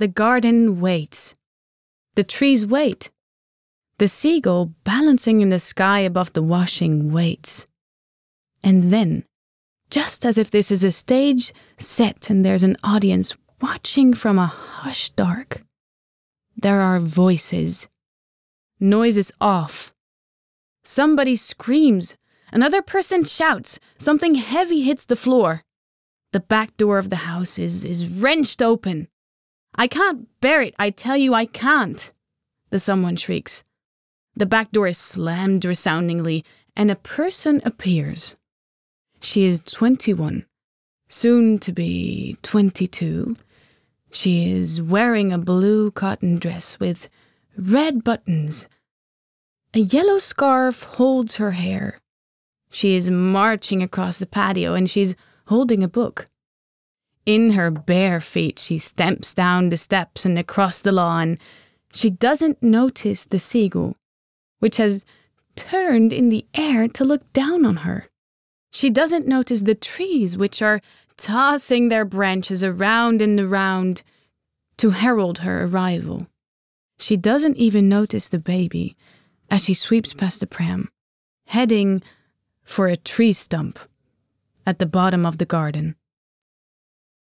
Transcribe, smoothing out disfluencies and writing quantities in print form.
The garden waits. The trees wait. The seagull, balancing in the sky above the washing, waits. And then, just as if this is a stage set and there's an audience watching from a hushed dark, there are voices. Noise is off. Somebody screams. Another person shouts. Something heavy hits the floor. The back door of the house is wrenched open. "I can't bear it, I tell you I can't," the someone shrieks. The back door is slammed resoundingly, and a person appears. She is 21, soon to be 22. She is wearing a blue cotton dress with red buttons. A yellow scarf holds her hair. She is marching across the patio and she's holding a book. In her bare feet, she stamps down the steps and across the lawn. She doesn't notice the seagull, which has turned in the air to look down on her. She doesn't notice the trees, which are tossing their branches around and around to herald her arrival. She doesn't even notice the baby as she sweeps past the pram, heading for a tree stump at the bottom of the garden.